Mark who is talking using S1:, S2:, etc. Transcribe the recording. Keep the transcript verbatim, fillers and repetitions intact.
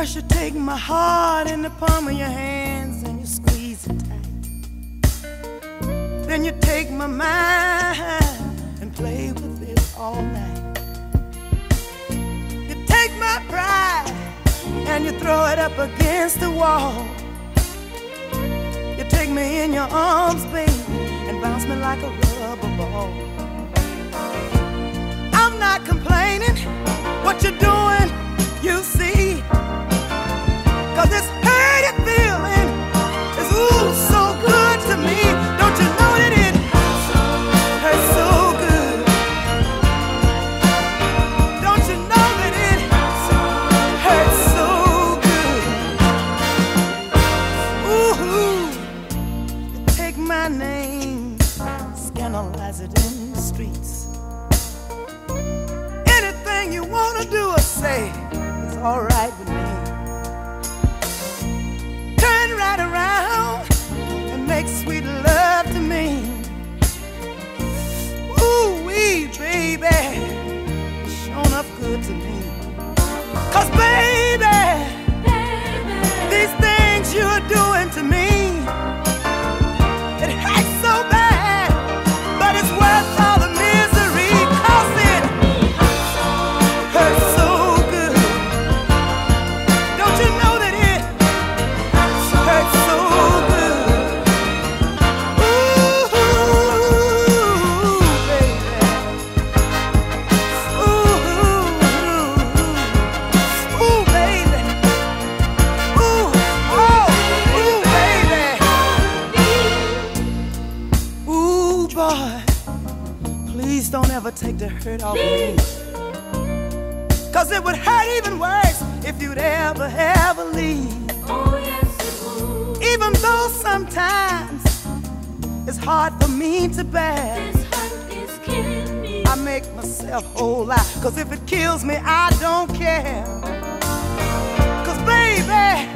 S1: First you take my heart in the palm of your hands and you squeeze it tight. Then you take my mind and play with it all night. You take my pride and you throw it up against the wall. You take me in your arms, baby, and bounce me like a rubber ball. I'm not complaining, what you're doing, you see. Cause this hurting feeling is ooh so good to me. Don't you know that it hurts so good? Don't you know that it hurts so good? Ooh, you take my name, scandalize it in the streets. Anything you wanna do or say is alright with me. Right around and make sweet love to me. Ooh wee, baby, sure enough good to me. Cause baby, baby, these things you're doing to me, it hurts so bad, but it's worth all the misery. Cause it hurts so good. Don't you know that it hurts so good? Ooh, baby. Ooh, ooh, baby. Ooh, oh, ooh, baby. Ooh, boy, please don't ever take the hurt off me. Cause it would hurt even worse if you'd ever, ever leave.
S2: Oh, yes, it would.
S1: Even though sometimes it's hard for me to bear,
S2: This hurt is killing me.
S1: I make myself whole lot. Cause if it kills me, I don't care. Cause baby,